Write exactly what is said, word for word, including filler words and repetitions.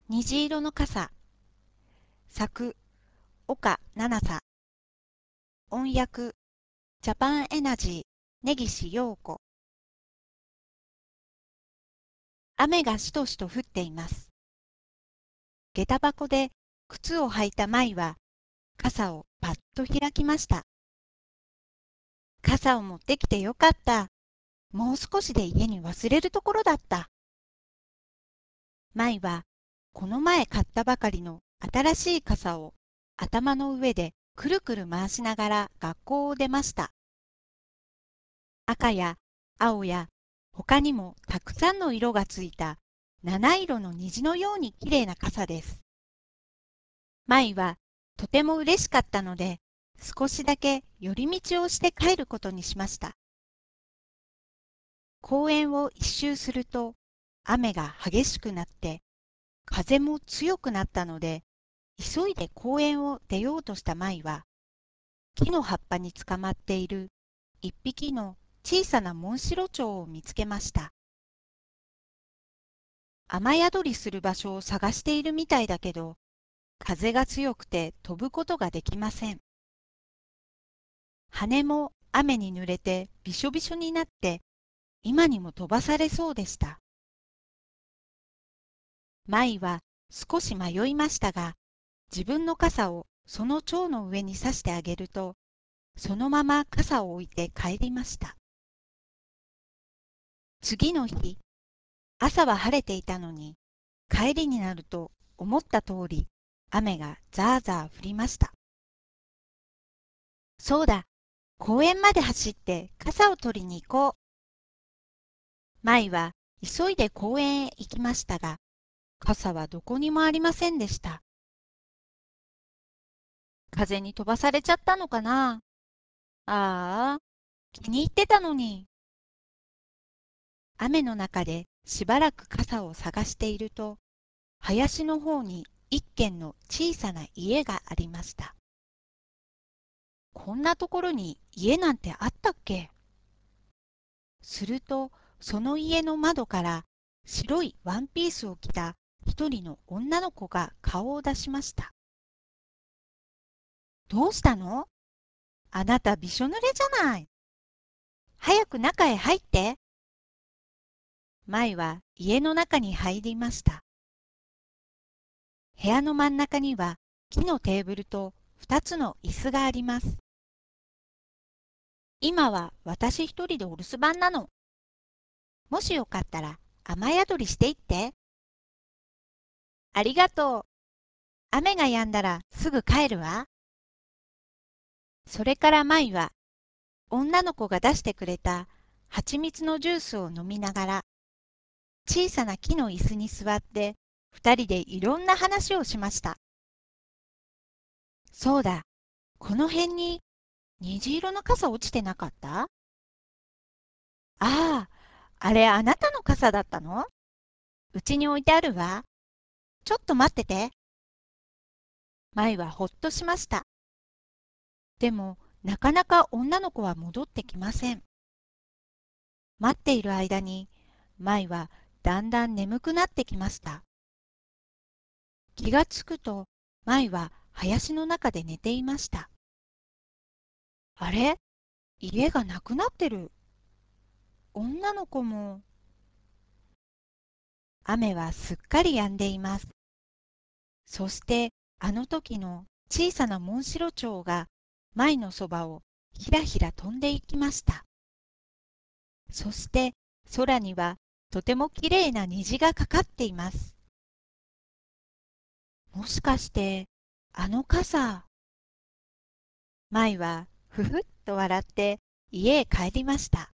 虹色の傘。作、岡奈々さ。音訳、ジャパンエナジー、根岸陽子。雨がしとしと降っています。下駄箱で靴を履いた舞は、傘をパッと開きました。傘を持ってきてよかった。もう少しで家に忘れるところだった。舞は、この前買ったばかりの新しい傘を頭の上でくるくる回しながら学校を出ました。赤や青や他にもたくさんの色がついた七色の虹のようにきれいな傘です。舞はとても嬉しかったので、少しだけ寄り道をして帰ることにしました。公園を一周すると雨が激しくなって風も強くなったので、急いで公園を出ようとした舞は、木の葉っぱにつかまっている一匹の小さなモンシロチョウを見つけました。雨宿りする場所を探しているみたいだけど、風が強くて飛ぶことができません。羽も雨に濡れてびしょびしょになって、今にも飛ばされそうでした。舞は少し迷いましたが、自分の傘をその蝶の上に刺してあげると、そのまま傘を置いて帰りました。次の日、朝は晴れていたのに、帰りになると思った通り、雨がザーザー降りました。そうだ、公園まで走って傘を取りに行こう。舞は急いで公園へ行きましたが、傘はどこにもありませんでした。風に飛ばされちゃったのかな。ああ、気に入ってたのに。雨の中でしばらく傘を探していると、林の方に一軒の小さな家がありました。こんなところに家なんてあったっけ。すると、その家の窓から白いワンピースを着た一人の女の子が顔を出しました。どうしたの？あなたびしょ濡れじゃない。早く中へ入って。舞は家の中に入りました。部屋の真ん中には木のテーブルと二つの椅子があります。今は私一人でお留守番なの。もしよかったら雨宿りしていって。ありがとう。雨が止んだらすぐ帰るわ。それから舞は女の子が出してくれた蜂蜜のジュースを飲みながら小さな木の椅子に座って二人でいろんな話をしました。そうだ、この辺に虹色の傘落ちてなかった？ああ、あれあなたの傘だったの？うちに置いてあるわ。ちょっと待ってて。舞はほっとしました。でも、なかなか女の子は戻ってきません。待っている間に、舞はだんだん眠くなってきました。気がつくと、舞は林の中で寝ていました。あれ？家がなくなってる。女の子も。雨はすっかり止んでいます。そして、あの時の小さなモンシロチョウが舞のそばをひらひら飛んでいきました。そして空にはとてもきれいな虹がかかっています。もしかしてあの傘。舞はふふっと笑って家へ帰りました。